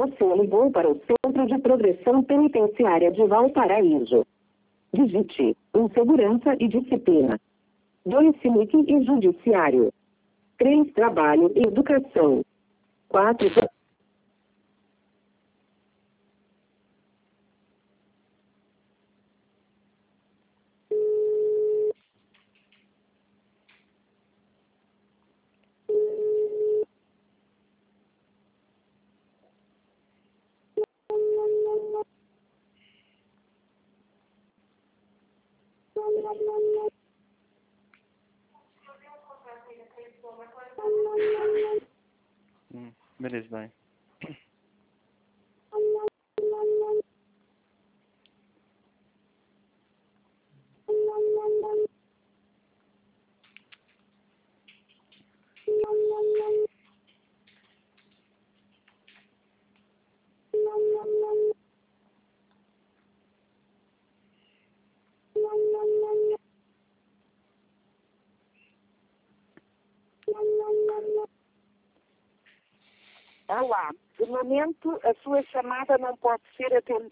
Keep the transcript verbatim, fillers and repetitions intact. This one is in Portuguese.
Você ligou para o Centro de Progressão Penitenciária de Valparaíso. Digite um, segurança e disciplina. dois, Cinic e Judiciário. três, Trabalho e Educação. quatro, Hum, beleza, vai. Olá, de momento a sua chamada não pode ser atendida.